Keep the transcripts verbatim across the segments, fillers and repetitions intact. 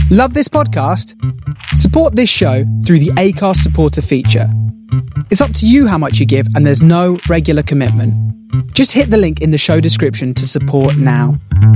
Love this podcast? Support this show through the Acast supporter feature. It's up to you how much you give, and there's no regular commitment. Just hit the link in the show description to support now.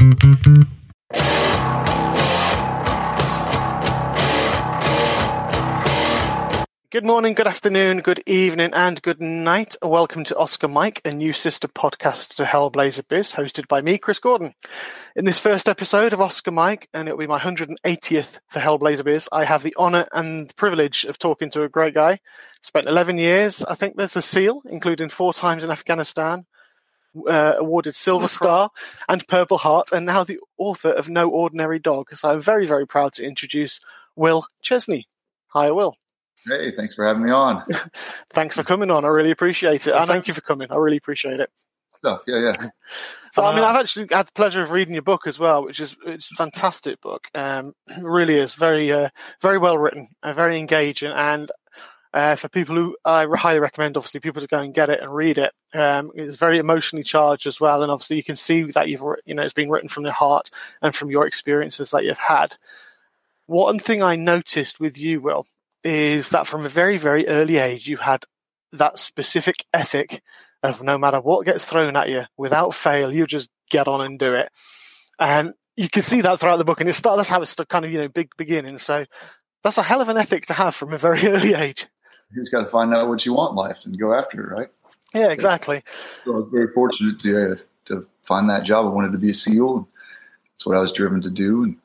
Good morning, good afternoon, good evening, and good night. Welcome to Oscar Mike, a new sister podcast to Hellblazer Biz, hosted by me, Chris Gordon. In this first episode of Oscar Mike, and it'll be my one hundred eightieth for Hellblazer Biz, I have the honour and privilege of talking to a great guy. Spent eleven years, I think there's a SEAL, including four times in Afghanistan, uh, awarded Silver Star and Purple Heart, and now the author of No Ordinary Dog. So I'm very, very proud to introduce Will Chesney. Hi, Will. Hey, thanks for having me on. Thanks for coming on. I really appreciate it. And thank you for coming. I really appreciate it. Stuff, yeah, yeah. So, I mean, I've actually had the pleasure of reading your book as well, which is it's a fantastic book. Um, it really is very, uh, very well written, uh, very engaging. And uh, for people who I highly recommend, obviously, people to go and get it and read it. Um, it's very emotionally charged as well. And obviously, you can see that you've, you know, it's been written from the heart and from your experiences that you've had. One thing I noticed with you, Will, is that from a very, very early age, you had that specific ethic of no matter what gets thrown at you, without fail, you just get on and do it. And you can see that throughout the book, and it start, that's how it's kind of, you know, big beginning. So that's a hell of an ethic to have from a very early age. You just got to find out what you want in life and go after it, right? Yeah, exactly. So I was very fortunate to uh, to find that job. I wanted to be a SEAL. That's what I was driven to do. And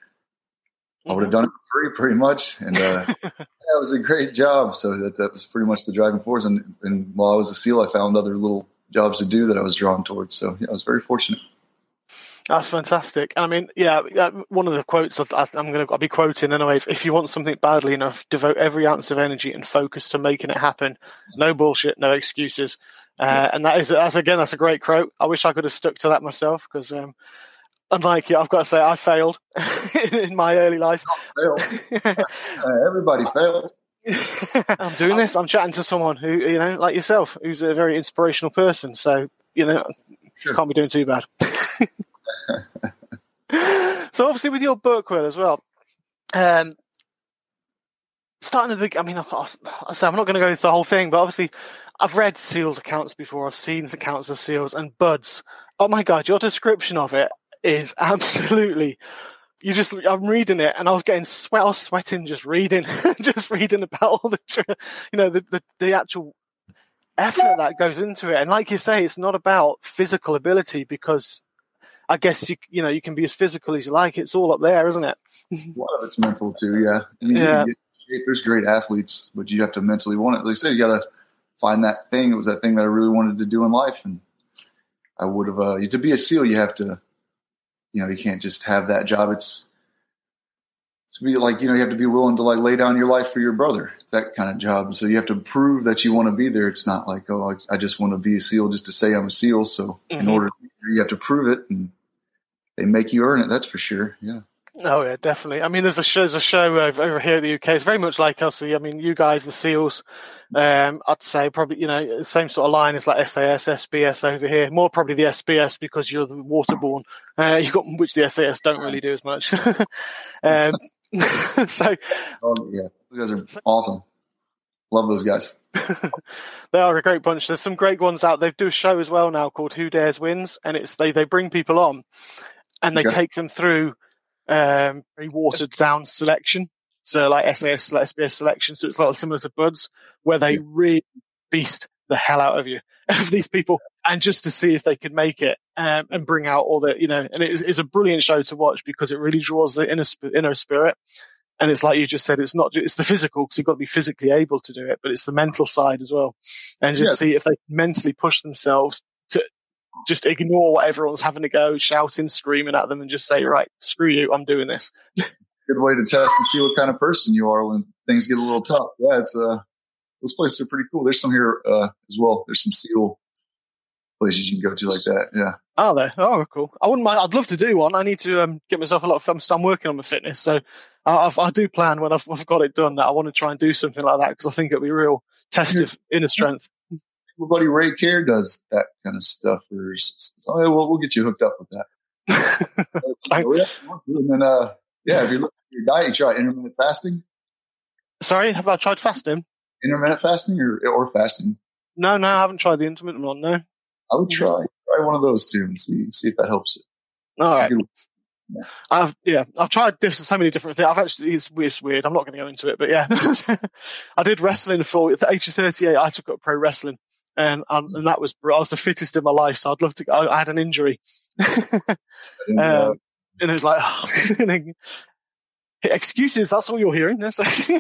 I would have done it for free pretty much. And uh, yeah, it was a great job. So that, that was pretty much the driving force. And, and while I was a SEAL, I found other little jobs to do that I was drawn towards. So yeah, I was very fortunate. That's fantastic. I mean, yeah, one of the quotes that I'm going to I'll be quoting anyways, if you want something badly enough, devote every ounce of energy and focus to making it happen. No bullshit, no excuses. Uh, and that is, that's again, that's a great quote. I wish I could have stuck to that myself because, um, unlike you, I've got to say I failed in my early life. uh, everybody fails. I'm doing this. I'm chatting to someone who, you know, like yourself, who's a very inspirational person. So, you know, sure. Can't be doing too bad. So obviously with your book, Will, as well, um, starting at the beginning, I mean, I, I say I'm not going to go through the whole thing, but obviously I've read SEALs accounts before. I've seen accounts of SEALs and buds. Oh my God, your description of it is absolutely, you just, I'm reading it and I was getting sweat, I was sweating just reading, just reading about all the, you know, the, the, the actual effort that goes into it. And like you say, it's not about physical ability because I guess you, you know, you can be as physical as you like. It's all up there, isn't it? A lot of it's mental too. Yeah. I mean, yeah. You get shape. There's great athletes, but you have to mentally want it. Like I said, you got to find that thing. It was that thing that I really wanted to do in life. And I would have, uh, to be a SEAL, you have to, you know, you can't just have that job. It's, it's be like, you know, you have to be willing to like lay down your life for your brother. It's that kind of job. So you have to prove that you want to be there. It's not like, oh, I, I just want to be a SEAL just to say I'm a SEAL. So mm-hmm. in order to be there, you have to prove it, and they make you earn it. That's for sure. Yeah. Oh yeah, definitely. I mean, there's a show, there's a show over, over here in the U K. It's very much like us. I mean, you guys, the SEALs, um, I'd say probably, you know, the same sort of line as like S A S, S B S over here. More probably the S B S because you're the waterborne. Uh, you got which the S A S don't really do as much. um, so, oh yeah, those guys are awesome. Love those guys. They are a great bunch. There's some great ones out. They do a show as well now called Who Dares Wins, and it's they they bring people on and they okay. take them through um very watered down selection. So like S A S, S B S selection. So it's a lot similar to Buds, where they yeah. really beast the hell out of you, of these people, and just to see if they could make it um, and bring out all the, you know, and it's, it's a brilliant show to watch because it really draws the inner, inner spirit. And it's like you just said, it's not just, it's the physical because you've got to be physically able to do it, but it's the mental side as well. And just yeah. see if they can mentally push themselves to just ignore what everyone's having to go, shouting, screaming at them, and just say, right, screw you, I'm doing this. Good way to test and see what kind of person you are when things get a little tough. Yeah, it's uh, those places are pretty cool. There's some here uh, as well. There's some SEAL places you can go to like that. Yeah. Are there? Oh, cool. I wouldn't mind. I'd love to do one. I need to um, get myself a lot of fun. I'm working on my fitness, so I, I've, I do plan when I've, I've got it done that I want to try and do something like that because I think it'll be a real test of inner strength. My buddy Ray Care does that kind of stuff. Or so, yeah, we'll, we'll get you hooked up with that. And then uh, Yeah, if you look at your diet, you try intermittent fasting. Sorry, have I tried fasting? Intermittent fasting or or fasting? No, no, I haven't tried the intermittent one. No, I would try try one of those two and see see if that helps it. All It's a right. good- yeah. I've yeah, I've tried different, so many different things. I've actually it's weird, it's weird. I'm not going to go into it, but yeah, I did wrestling for at the age of thirty-eight. I took up pro wrestling, and um, and that was I was the fittest in my life. So I'd love to. I, I had an injury, And, uh, um, and it was like and then, excuses. That's all you're hearing. That's we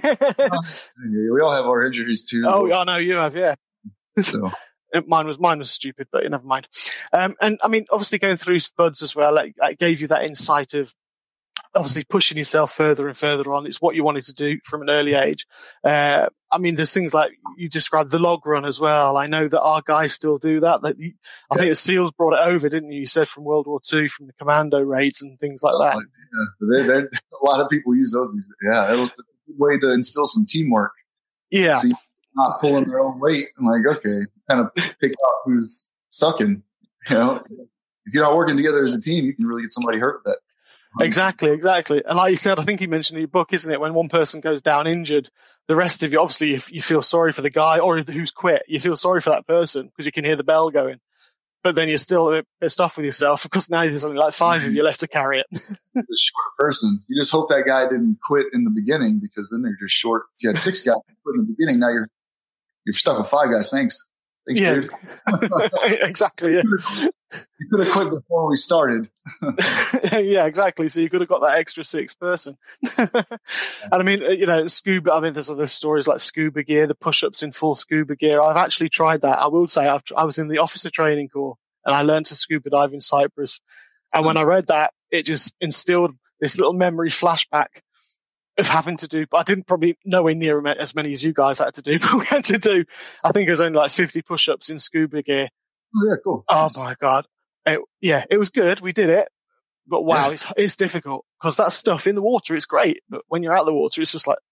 all have our injuries too. oh, I know you have, yeah. So Mine was mine was stupid, but never mind. Um, and I mean, obviously going through Spuds as well, that, that gave you that insight of obviously pushing yourself further and further on. It's what you wanted to do from an early age. Uh, I mean, there's things like you described the log run as well. I know that our guys still do that. That you, I think the SEALs brought it over, didn't you? You said from World War Two, from the commando raids and things like that. yeah, they, a lot of people use those. These days. Yeah, it was a good way to instill some teamwork. Yeah. So you're not pulling their own weight. I'm like, okay, kind of pick out who's sucking. You know, if you're not working together as a team, you can really get somebody hurt with that. Exactly, exactly. And like you said, I think you mentioned in your book, isn't it? When one person goes down injured, the rest of you, obviously, if you feel sorry for the guy or who's quit, you feel sorry for that person because you can hear the bell going. But then you're still a bit pissed off with yourself because now there's only like five of you left to carry it. The short person. You just hope that guy didn't quit in the beginning because then they're just short. If you had six guys quit in the beginning, now you're you're stuck with five guys. Thanks. Thanks, Yeah. dude. Exactly, yeah. You could have quit before we started. Yeah, exactly. So you could have got that extra six person. And I mean, you know, scuba, I mean, there's other stories like scuba gear, the push-ups in full scuba gear. I've actually tried that. I will say I've, I was in the officer training corps and I learned to scuba dive in Cyprus. And when I read that, it just instilled this little memory flashback of having to do, but I didn't probably nowhere near as many as you guys had to do, but we had to do, I think it was only like fifty push-ups in scuba gear. Oh, yeah, cool. Oh my God. It, yeah, it was good. We did it. But wow, Yeah. it's, it's difficult because that stuff in the water, it's great. But when you're out of the water, it's just like,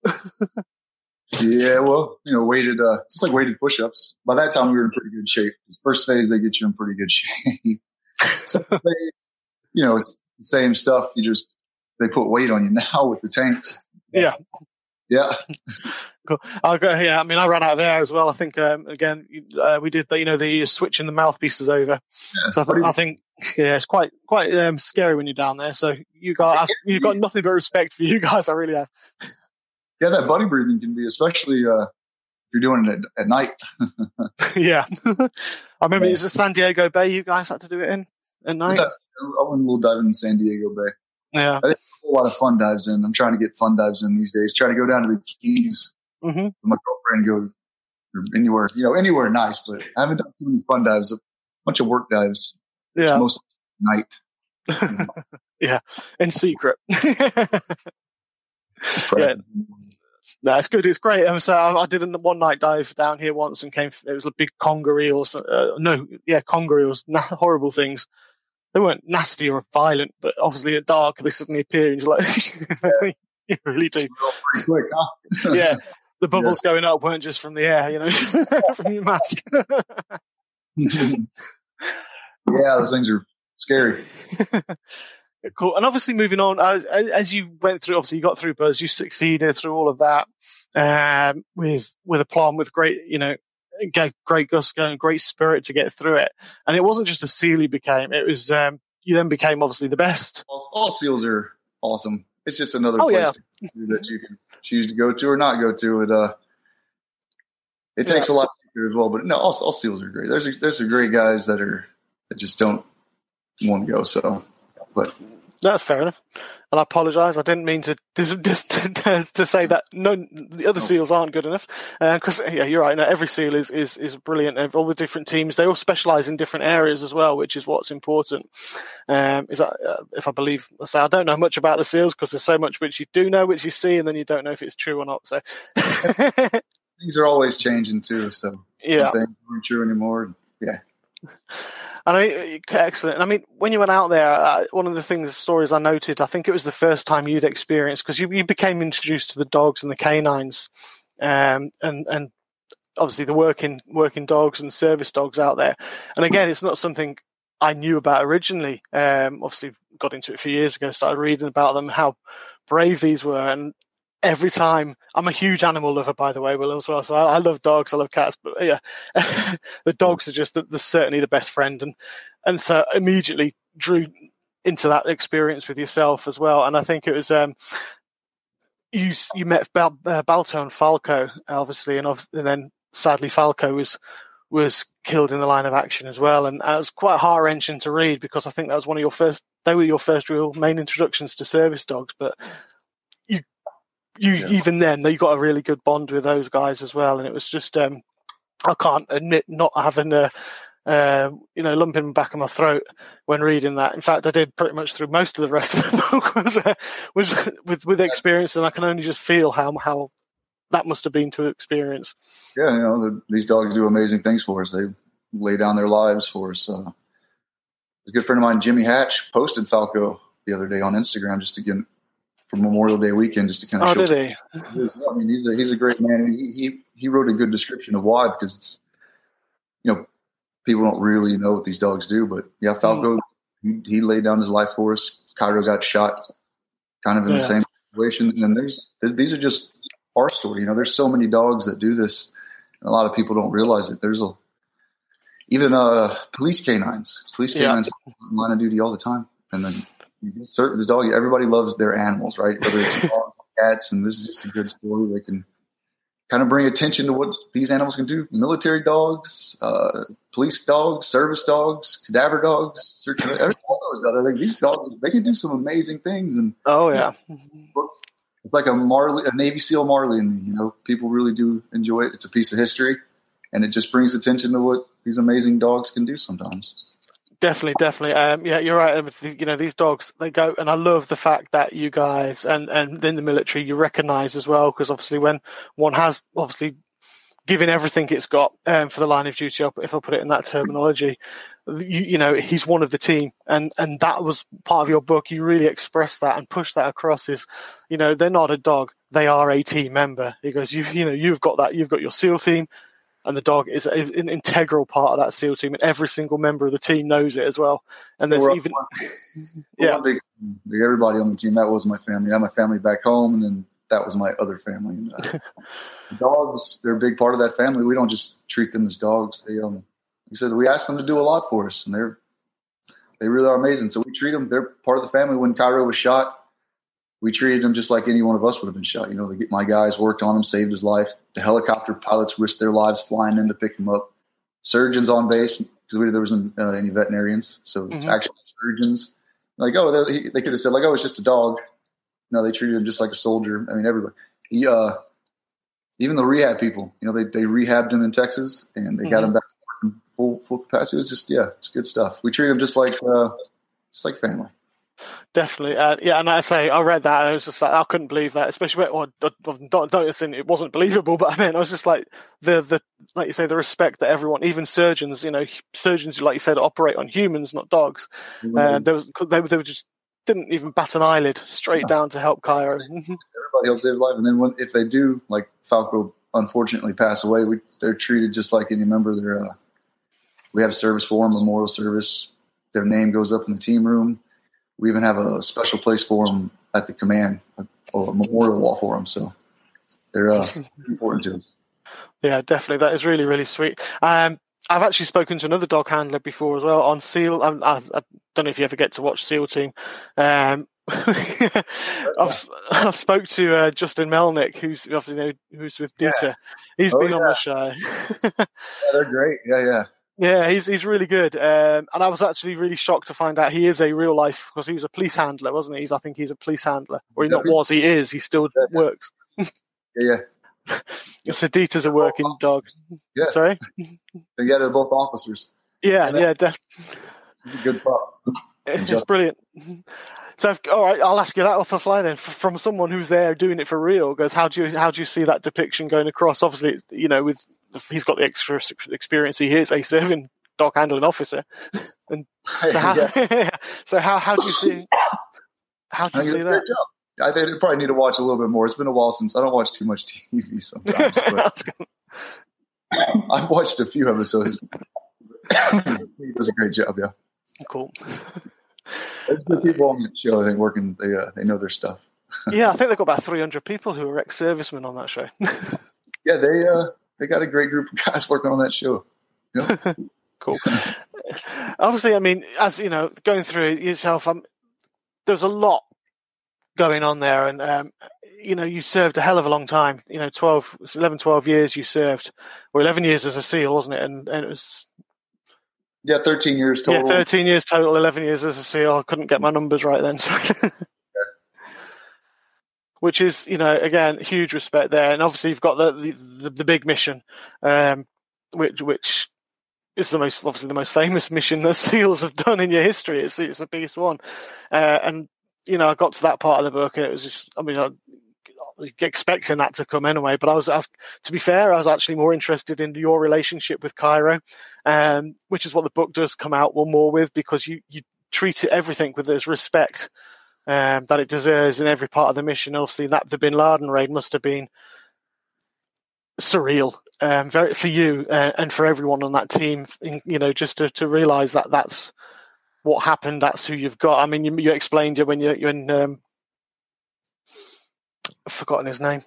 Yeah, well, you know, weighted, uh, it's just like weighted push-ups. By that time, we were in pretty good shape. First phase, they get you in pretty good shape. Second phase, you know, it's the same stuff. You just, they put weight on you now with the tanks. yeah. Yeah. Cool. I'll go, yeah, I mean, I ran out of air as well. I think, um, again, uh, we did the, you know, the switching the mouthpieces over. Yeah. So I, th- I think, yeah, it's quite, quite, um, scary when you're down there. So you got, I've, you've got nothing but respect for you guys. I really have. Yeah, that buddy breathing can be, especially, uh, if you're doing it at, at night. Yeah. I remember, is it San Diego Bay you guys had to do it in at night? I went a little diving in San Diego Bay. Yeah. I think a whole lot of fun dives in. I'm trying to get fun dives in these days. Try to go down to the Keys. Mm-hmm. My girlfriend goes or anywhere, you know, anywhere nice, but I haven't done too many fun dives. A bunch of work dives. Yeah. Most night. Yeah. In secret. Yeah. No, it's good. It's great. Um, so I, I did a one night dive down here once and came. It was a big conger eels. Uh, no, yeah, conger eels. Na- horrible things. They weren't nasty or violent, but obviously at dark they suddenly appear and you're like, you really do. Pretty quick, huh? Yeah, the bubbles yeah. going up weren't just from the air, you know, from your mask. Yeah, those things are scary. Cool. And obviously moving on, as, as you went through, obviously you got through Buzz, you succeeded through all of that, um, with, with aplomb, with great, you know, great gusto and great spirit to get through it. And it wasn't just a SEAL you became, it was, um, you then became obviously the best. All, all SEALs are awesome. It's just another oh, place yeah. to, that you can choose to go to or not go to. It, uh, it takes yeah. a lot to do as well, but no, all, all SEALs are great. There's a, there's some great guys that are, that just don't want to go. So, but that's fair enough. And I apologise. I didn't mean to just to, to say that no, the other SEALs aren't good enough. Because uh, yeah, you're right. No, every SEAL is is is brilliant. All the different teams, they all specialise in different areas as well, which is what's important. Um, is that uh, if I believe? I say I don't know much about the SEALs because there's so much which you do know, which you see, and then you don't know if it's true or not. So things are always changing too. So yeah, things aren't true anymore. Yeah. And I mean, excellent. I mean, when you went out there, uh, one of the things, stories I noted, I think it was the first time you'd experienced, because you, you became introduced to the dogs and the canines, um, and and obviously the working working dogs and service dogs out there. And again, it's not something I knew about originally. Um, obviously, got into it a few years ago, started reading about them, how brave these were. And every time, I'm a huge animal lover, by the way, Will, as well. So I, I love dogs, I love cats, but yeah, the dogs are just the, the, certainly the best friend. And, and so immediately drew into that experience with yourself as well. And I think it was, um, you, you met Bal, uh, Balto and Falco, obviously, and, and then sadly Falco was, was killed in the line of action as well. And it was quite heart-wrenching to read, because I think that was one of your first, they were your first real main introductions to service dogs, but you, you, yeah. even then, you got a really good bond with those guys as well. And it was just, um, I can't admit not having a, uh, you know, lump in the back of my throat when reading that. In fact, I did pretty much through most of the rest of the book was, uh, was with, with experience. And I can only just feel how, how that must have been to experience. Yeah. You know, these dogs do amazing things for us. They lay down their lives for us. Uh, a good friend of mine, Jimmy Hatch, posted Falco the other day on Instagram just to get for Memorial Day weekend, just to kind of. Oh, show did he? I mean, he's a he's a great man, and he he he wrote a good description of why, because it's, you know, people don't really know what these dogs do, but yeah, Falco mm. he he laid down his life for us. Cairo got shot, kind of in yeah. the same situation, and then there's these are just our story. You know, there's so many dogs that do this, and a lot of people don't realize it. There's a even uh police canines, police canines yeah. on line of duty all the time, and then. Certain this dog, everybody loves their animals, right? Whether it's dogs, cats, and this is just a good story. They can kind of bring attention to what these animals can do. Military dogs, uh, police dogs, service dogs, cadaver dogs. Every I think these dogs, they can do some amazing things. And oh yeah, it's like a Marley, a Navy SEAL Marley in me. You know, people really do enjoy it. It's a piece of history, and it just brings attention to what these amazing dogs can do sometimes. Definitely, definitely. Um, yeah, you're right. You know, these dogs, they go, and I love the fact that you guys, and, and in the military, you recognise as well, because obviously when one has obviously given everything it's got um, for the line of duty, if I put it in that terminology, you, you know, he's one of the team. And, and that was part of your book. You really expressed that and pushed that across is, you know, they're not a dog. They are a team member. He goes, you, you know, you've got that, you've got your SEAL team. And the dog is an integral part of that SEAL team, and every single member of the team knows it as well. And there's we're even, one, yeah, big, big everybody on the team. That was my family. I had my family back home, and then that was my other family. And, uh, dogs, they're a big part of that family. We don't just treat them as dogs. They, um, like I said, we ask them to do a lot for us, and they're they really are amazing. So we treat them. They're part of the family. When Cairo was shot, we treated him just like any one of us would have been shot. You know, the, my guys worked on him, saved his life. The helicopter pilots risked their lives flying in to pick him up. Surgeons on base, because there wasn't uh, any veterinarians. So mm-hmm. actual surgeons, like, oh, they, they could have said, like, oh, it's just a dog. No, they treated him just like a soldier. I mean, everybody. He, uh, even the rehab people, you know, they, they rehabbed him in Texas, and they mm-hmm. got him back to full, full capacity. It was just, yeah, it's good stuff. We treat him just like, uh, just like family. Definitely, uh, yeah. And I say, I read that, and I was just like, I couldn't believe that, especially when, or don't noticing it wasn't believable. But I mean, I was just like, the the like you say, the respect that everyone, even surgeons, you know, surgeons, like you said, operate on humans, not dogs. And mm-hmm. uh, there was they, they were just didn't even bat an eyelid, straight down to help Cairo. Everybody helps save life, and then when, if they do, like Falco, unfortunately pass away, we, they're treated just like any member. They're uh, we have a service for them, memorial service. Their name goes up in the team room. We even have a special place for them at the command, a, a memorial wall for them. So they're uh, important to us. Yeah, definitely. That is really, really sweet. Um, I've actually spoken to another dog handler before as well on SEAL. I, I, I don't know if you ever get to watch SEAL Team. Um, I've I've spoke to uh, Justin Melnick, who's obviously you know, who's with Dita. Yeah. He's oh, been yeah. on the show. Yeah, they're great. Yeah, yeah. Yeah, he's he's really good, um, and I was actually really shocked to find out he is a real life, because he was a police handler, wasn't he? He's, I think he's a police handler, or he not was. He is. He still yeah. works. yeah, yeah. So Dita's a working dog. Yeah. Sorry. Yeah, they're both officers. Yeah, yeah, definitely. Good pop. It's brilliant. So, all right, I'll ask you that off the fly then. From someone who's there doing it for real, goes, how do you how do you see that depiction going across? Obviously, it's, you know, with he's got the extra experience. He is a serving dog handling officer, and so how yeah. so how how do you see how do you see that? I think I probably need to watch a little bit more. It's been a while since I don't watch too much T V sometimes. But I've watched a few episodes. He does a great job. Yeah, cool. There's good people on the show. I think working. They uh, they know their stuff. Yeah, I think they've got about three hundred people who are ex-servicemen on that show. Yeah, they uh, they got a great group of guys working on that show. You know? Cool. Obviously, I mean, as you know, going through it yourself, um, there's a lot going on there, and um, you know, you served a hell of a long time. You know, twelve, eleven, twelve years you served, or eleven years as a SEAL, wasn't it? And, and it was yeah, thirteen years total. Yeah, thirteen years total, eleven years as a SEAL. I couldn't get my numbers right then. So. Yeah. Which is, you know, again, huge respect there, and obviously you've got the the, the big mission, um, which which. It's the most, obviously, the most famous mission that SEALs have done in your history. It's it's the biggest one, uh, and you know, I got to that part of the book, and it was just, I mean, I was expecting that to come anyway. But I was asked, to be fair, I was actually more interested in your relationship with Cairo, um, which is what the book does come out one more with, because you you treat it everything with this respect um, that it deserves in every part of the mission. Obviously, that the Bin Laden raid must have been surreal. Um, very, for you uh, and for everyone on that team, you know, just to, to realize that that's what happened. That's who you've got. I mean, you, you explained it when you you're in. Um, I've forgotten his name.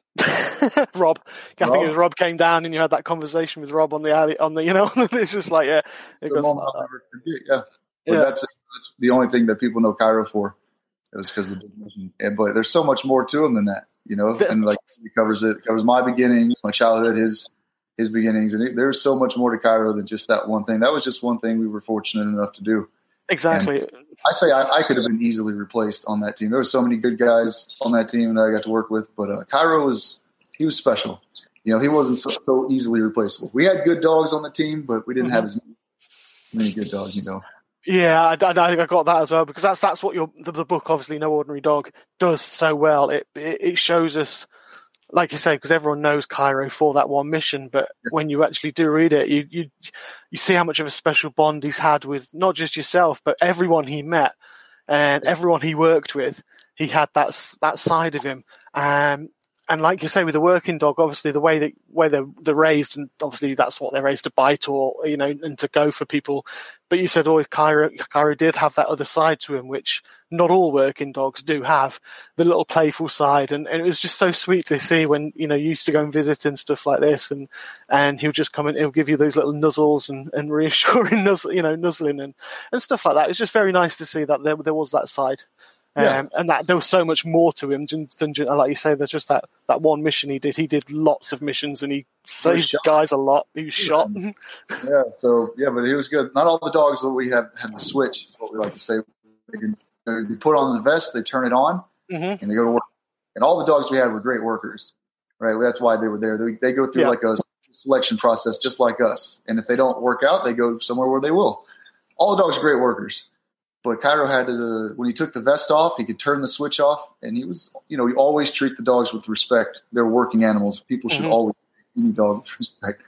Rob. I Rob. think it was Rob came down and you had that conversation with Rob on the alley, on the, you know, it's just like, yeah. It goes like that. Yeah. But yeah. That's, that's the only thing that people know Cairo for. It was because of the big mission. Yeah, but there's so much more to him than that, you know, the, and like he covers it, covers my beginnings, my childhood, his, his beginnings. And it, there's so much more to Cairo than just that one thing. That was just one thing we were fortunate enough to do. Exactly. And I say I, I could have been easily replaced on that team. There were so many good guys on that team that I got to work with, but uh, Cairo was, he was special. You know, he wasn't so, so easily replaceable. We had good dogs on the team, but we didn't mm-hmm. have as many, many good dogs, you know. Yeah, I, I think I got that as well, because that's that's what your the, the book, obviously, No Ordinary Dog, does so well. It it, it shows us, like you say, because everyone knows Cairo for that one mission, but yeah. when you actually do read it, you you you see how much of a special bond he's had with not just yourself, but everyone he met and everyone he worked with. He had that that side of him, um, and like you say, with the working dog, obviously the way that way they're, they're raised, and obviously that's what they're raised to bite, or you know, and to go for people. But you said always Cairo, Cairo did have that other side to him, which not all working dogs do have, the little playful side. And, and it was just so sweet to see when, you know, you used to go and visit and stuff like this. And, and he'll just come and he'll give you those little nuzzles and, and reassuring, nuzzle, you know, nuzzling and, and stuff like that. It was just very nice to see that there, there was that side. Yeah. Um, and that there was so much more to him than, than, like you say, there's just that, that one mission he did. He did lots of missions and he saved guys a lot. He was shot. Yeah, so, yeah, but he was good. Not all the dogs that we have had the switch, is what we like to say. They can you put on the vest, they turn it on, mm-hmm. and they go to work. And all the dogs we had were great workers, right? That's why they were there. They, they go through yeah. like a selection process just like us. And if they don't work out, they go somewhere where they will. All the dogs are great workers. But Cairo had to, when he took the vest off, he could turn the switch off. And he was, you know, you always treat the dogs with respect. They're working animals. People should mm-hmm. always treat any dog with respect.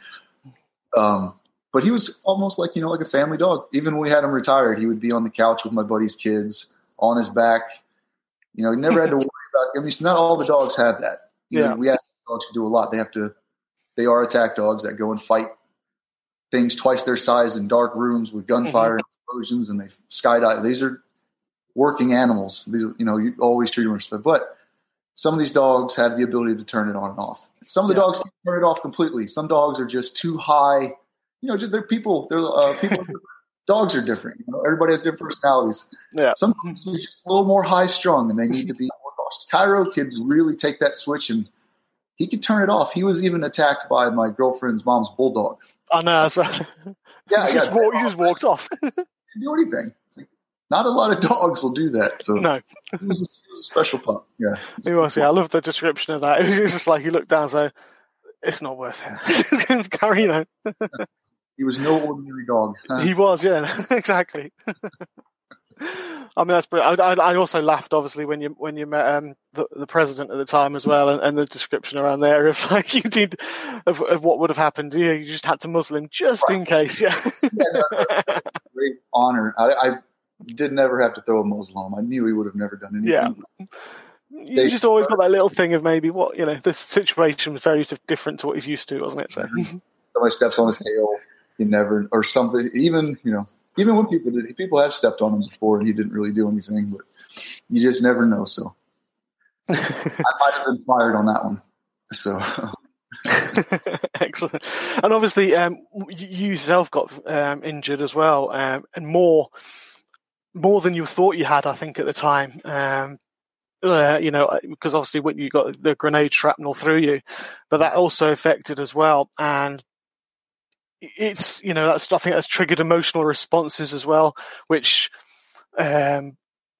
Um, but he was almost like, you know, like a family dog. Even when we had him retired, he would be on the couch with my buddy's kids on his back. You know, he never had to worry about, at least not all the dogs have that. You yeah. know, we ask dogs to do a lot. They have to, they are attack dogs that go and fight things twice their size in dark rooms with gunfire mm-hmm. and explosions, and they skydive. These are working animals. These, you know, you always treat them with respect. But some of these dogs have the ability to turn it on and off. Some of the yeah. dogs can't turn it off completely. Some dogs are just too high. You know, just they're people. They're uh, people. Dogs are different. You know, everybody has different personalities. Yeah. Some dogs are just a little more high strung, and they need to be more cautious. Cairo could really take that switch, and he could turn it off. He was even attacked by my girlfriend's mom's bulldog. I know, that's right. Yeah, he just, walk, he just walked off. Didn't do anything. Not a lot of dogs will do that. So no, he was, a, he was a special pup. Yeah, he was. Yeah, I love the description of that. It was just like he looked down, so it's not worth it. Carry, you know. He was no ordinary dog. He was, yeah, exactly. I mean, that's brilliant. I, I also laughed, obviously, when you when you met um, the, the president at the time as well, and, and the description around there of like you did of, of what would have happened. Yeah, you just had to muzzle him just right. in case. Yeah, yeah no, no, great honor. I, I did never have to throw a muzzle on him. I knew he would have never done anything. Yeah, you they, just always got that little thing of maybe what you know. This situation was very different to what he's used to, wasn't it? So somebody steps on his tail, he never or something. Even you know. Even when people did, people have stepped on him before and he didn't really do anything, but you just never know. So, I might have been fired on that one. So excellent. And obviously, um, you yourself got um, injured as well, um, and more, more than you thought you had, I think, at the time. Um, uh, you know, because obviously when you got the grenade shrapnel through you, but that also affected as well. And it's, you know, that's, I think that's triggered emotional responses as well, which, um,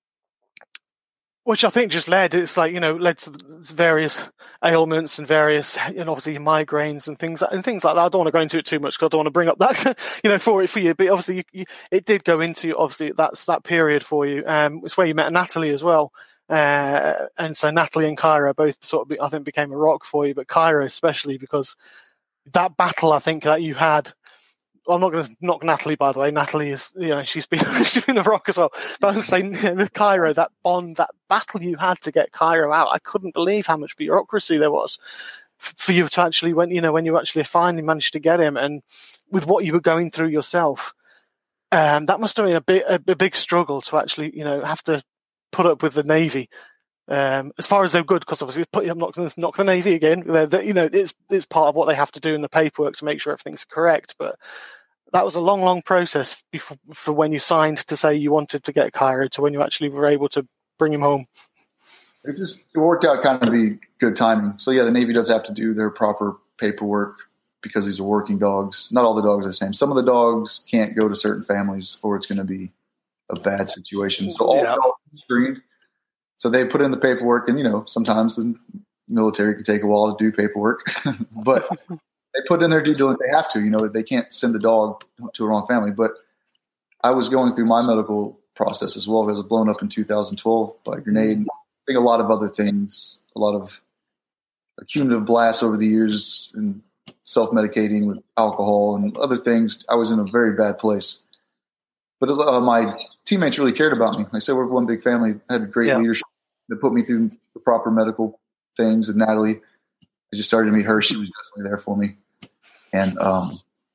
which I think just led, it's like, you know, led to various ailments and various, and obviously migraines and things, and things like that. I don't want to go into it too much because I don't want to bring up that, you know, for it for you. But obviously, you, you, it did go into, obviously, that's that period for you. Um, it's where you met Natalie as well. Uh, and so Natalie and Kyra both sort of, I think, became a rock for you, but Kyra especially because that battle, I think, that you had. Well, I'm not going to knock Natalie, by the way. Natalie is, you know, she's been, she's been a rock as well. But I'm saying with Cairo, that bond, that battle you had to get Cairo out, I couldn't believe how much bureaucracy there was for you to actually, when, you know, when you actually finally managed to get him, and with what you were going through yourself, um, that must have been a big, a, a big struggle to actually, you know, have to put up with the Navy. Um, as far as they're good, because obviously I'm not going to knock the Navy again. They're, they're, you know, it's it's part of what they have to do in the paperwork to make sure everything's correct. But that was a long, long process before, for when you signed to say you wanted to get Cairo to when you actually were able to bring him home. It just it worked out kind of be good timing. So yeah, the Navy does have to do their proper paperwork because these are working dogs. Not all the dogs are the same. Some of the dogs can't go to certain families, or it's going to be a bad situation. So all yeah. the dogs are screened. So they put in the paperwork, and, you know, sometimes the military can take a while to do paperwork, but they put in their due diligence. They have to, you know, they can't send the dog to a wrong family. But I was going through my medical process as well. I was blown up in two thousand twelve by a grenade. I think a lot of other things, a lot of accumulative blasts over the years and self-medicating with alcohol and other things. I was in a very bad place. But uh, my teammates really cared about me. Like I said, we're one big family, had great yeah. leadership that put me through the proper medical things. And Natalie, I just started to meet her. She was definitely there for me. And um,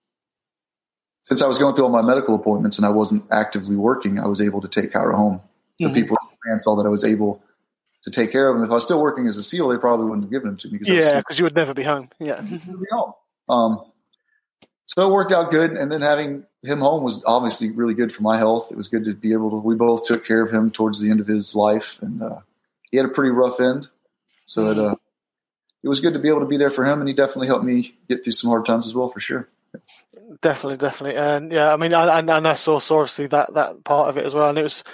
since I was going through all my medical appointments and I wasn't actively working, I was able to take Cairo home. The mm-hmm. people in France saw that I was able to take care of him. If I was still working as a SEAL, they probably wouldn't have given him to me. Yeah, because you would never be home. Yeah. Be home. Um, so it worked out good. And then having him home was obviously really good for my health. It was good to be able to, we both took care of him towards the end of his life. And uh, he had a pretty rough end. So it, uh, it was good to be able to be there for him. And he definitely helped me get through some hard times as well, for sure. Definitely, definitely. And yeah, I mean, I, and I saw, saw obviously that, that part of it as well. And it was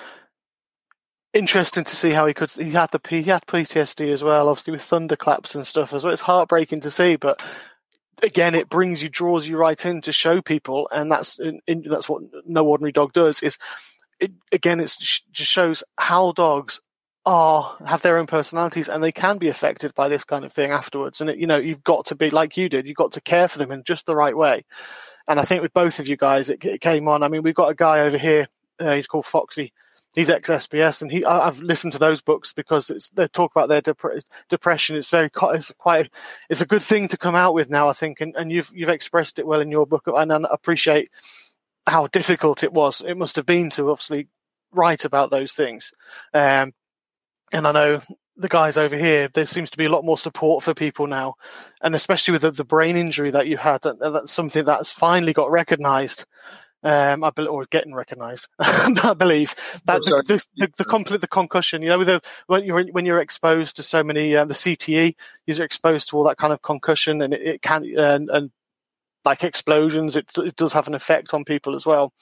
interesting to see how he could, he had the, he had P T S D as well, obviously with thunderclaps and stuff as well. It's heartbreaking to see, but again, it brings you, draws you right in to show people, and that's in, in, that's what No Ordinary Dog does. Is it again? It just shows how dogs are have their own personalities, and they can be affected by this kind of thing afterwards. And it, you know, you've got to be like you did. You've got to care for them in just the right way. And I think with both of you guys, it, it came on. I mean, we've got a guy over here. Uh, he's called Foxy. He's ex-S B S, and he, I, I've listened to those books because it's, they talk about their dep- depression. It's very, it's quite, it's a good thing to come out with now, I think, and, and you've you've expressed it well in your book, and I appreciate how difficult it was. It must have been to obviously write about those things. Um, and I know the guys over here, there seems to be a lot more support for people now, and especially with the, the brain injury that you had, that, that's something that's finally got recognised. Um, I believe, or getting recognised. I believe that the, the, the, the, complete, the concussion, you know, with the, when you're when you're exposed to so many, uh, the C T E, you're exposed to all that kind of concussion, and it, it can and, and like explosions, it it does have an effect on people as well.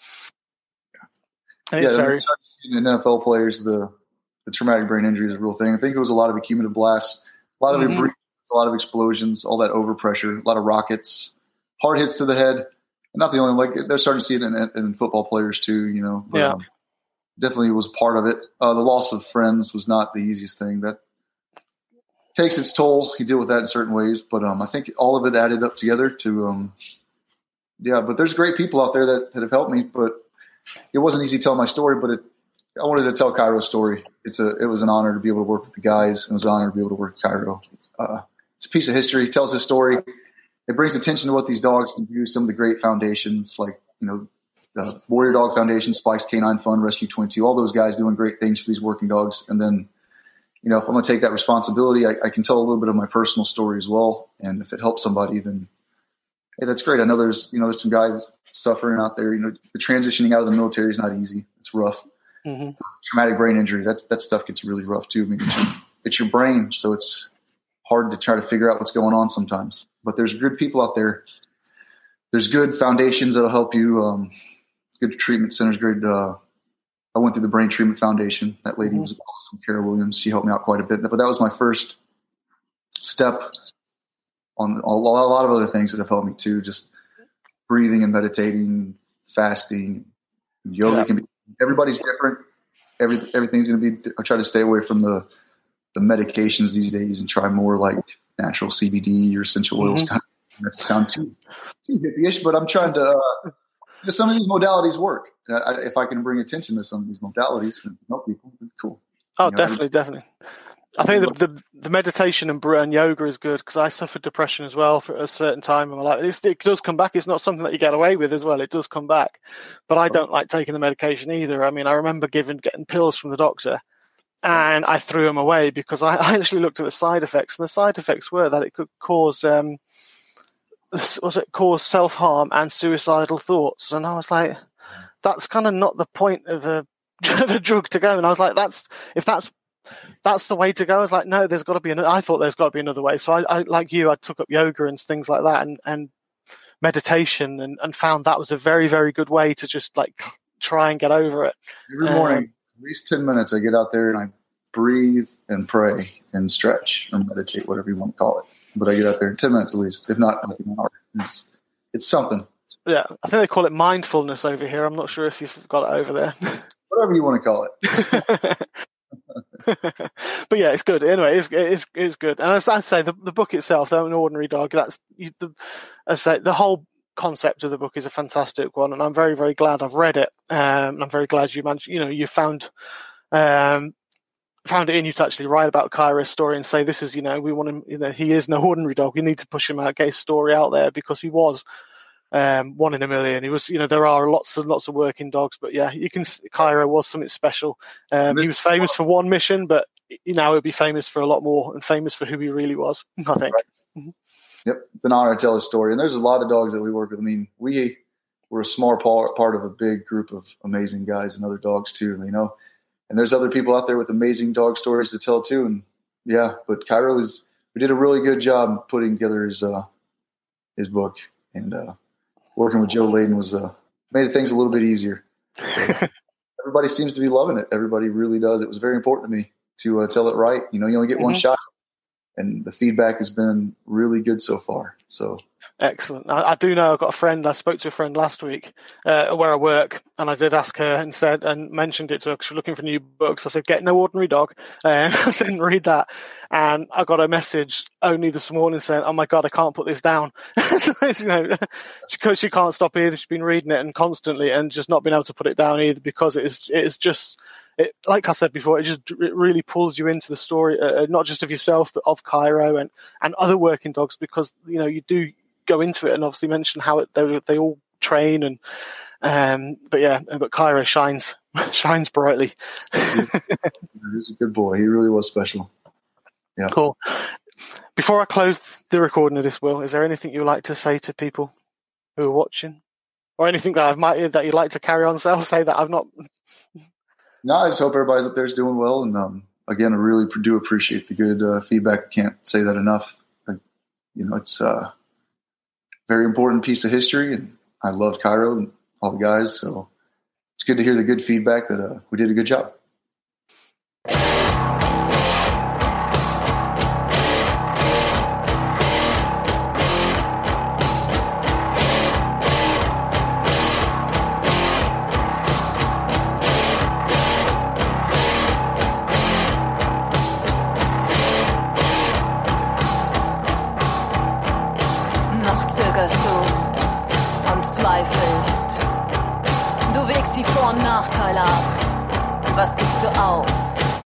And yeah, it's very in N F L players, the the traumatic brain injury is a real thing. I think it was a lot of accumulative blasts, a lot of mm-hmm. debris, a lot of explosions, all that overpressure, a lot of rockets, hard hits to the head. Not the only, like they're starting to see it in, in football players too, you know. But, yeah, um, definitely was part of it. Uh, the loss of friends was not the easiest thing. That takes its toll. You deal with that in certain ways, but um, I think all of it added up together to, um, yeah. But there's great people out there that, that have helped me. But it wasn't easy to tell my story. But it, I wanted to tell Cairo's story. It's a, it was an honor to be able to work with the guys. It was an honor to be able to work with Cairo. Uh, it's a piece of history. It tells his story. It brings attention to what these dogs can do. Some of the great foundations, like, you know, the Warrior Dog Foundation, Spike's Canine Fund, Rescue twenty-two, all those guys doing great things for these working dogs. And then you know, if I'm going to take that responsibility, I, I can tell a little bit of my personal story as well. And if it helps somebody, then hey, that's great. I know there's, you know, there's some guys suffering out there. You know, the transitioning out of the military is not easy. It's rough. Mm-hmm. Traumatic brain injury, that's, that stuff gets really rough too. I mean, it's, your, it's your brain, so it's hard to try to figure out what's going on sometimes. But there's good people out there. There's good foundations that'll help you. Um, good treatment centers, great. Uh, I went through the Brain Treatment Foundation. That lady mm-hmm. was awesome, Kara Williams. She helped me out quite a bit. But that was my first step on a lot of other things that have helped me too. Just breathing and meditating, fasting, yoga yeah. can be. Everybody's different. Every everything's going to be. I try to stay away from the the medications these days and try more like natural C B D or essential oils. Mm-hmm. Kind of, that sounds too too hippie-ish, but I'm trying to. Uh, some of these modalities work. I, if I can bring attention to some of these modalities and help people, cool. Oh, you know, definitely, definitely. I think the, the the meditation and, and yoga is good because I suffered depression as well for a certain time in my life. It's, it does come back. It's not something that you get away with as well. It does come back, but I don't like taking the medication either. I mean, I remember giving getting pills from the doctor, and I threw them away because I, I actually looked at the side effects, and the side effects were that it could cause um, was it cause self harm and suicidal thoughts, and I was like, that's kind of not the point of a of a drug to go. And I was like, that's if that's That's the way to go. I was like, no, there's got to be another. I thought there's got to be another way. So I, I like you, I took up yoga and things like that, and, and meditation, and, and found that was a very, very good way to just like try and get over it. Every morning, um, at least ten minutes, I get out there and I breathe and pray and stretch or meditate, whatever you want to call it. But I get out there in ten minutes at least, if not like an hour. It's, it's something. Yeah, I think they call it mindfulness over here. I'm not sure if you've got it over there. Whatever you want to call it. But yeah, it's good. Anyway, it's it's, it's good. And as I say, the, the book itself, though, An Ordinary Dog, that's you, the, as I say, the whole concept of the book is a fantastic one, and I'm very, very glad I've read it. Um, I'm very glad you managed, you know, you found um, found it in you to actually write about Cairo's story and say, this is, you know, we want him, you know, he is no ordinary dog. We need to push him out, get his story out there, because he was um, one in a million. He was, you know, there are lots and lots of working dogs, but yeah, you can, Cairo was something special. Um, he was famous for one mission, but you know, he'd be famous for a lot more, and famous for who he really was, I think. Right. Mm-hmm. Yep. It's an honor to tell his story. And there's a lot of dogs that we work with. I mean, we were a small part, part of a big group of amazing guys and other dogs too, you know, and there's other people out there with amazing dog stories to tell too. And yeah, but Cairo is, we did a really good job putting together his, uh, his book, and, uh, working with Joe Layden was, uh, made things a little bit easier. So everybody seems to be loving it. Everybody really does. It was very important to me to uh, tell it right. You know, you only get mm-hmm. one shot. And the feedback has been really good so far. So excellent. I, I do know I've got a friend. I spoke to a friend last week uh, where I work, and I did ask her and said and mentioned it to her because she was looking for new books. I said, "Get No Ordinary Dog," and I didn't read that. And I got a message only this morning saying, "Oh my God, I can't put this down." You know, she, she can't stop either. She's been reading it and constantly, and just not been able to put it down either, because it is it is just. It, like I said before, it just it really pulls you into the story, uh, not just of yourself, but of Cairo and, and other working dogs, because, you know, you do go into it and obviously mention how it, they they all train and um, but yeah, but Cairo shines shines brightly. He's a good boy. He really was special. Yeah. Cool. Before I close the recording of this, Will, is there anything you'd like to say to people who are watching, or anything that I've might that you'd like to carry on? So I'll say that I've not. No, I just hope everybody's up there is doing well. And um, again, I really do appreciate the good uh, feedback. I can't say that enough. I, you know, it's a very important piece of history, and I love Cairo and all the guys. So it's good to hear the good feedback that uh, we did a good job. Was gibst du auf?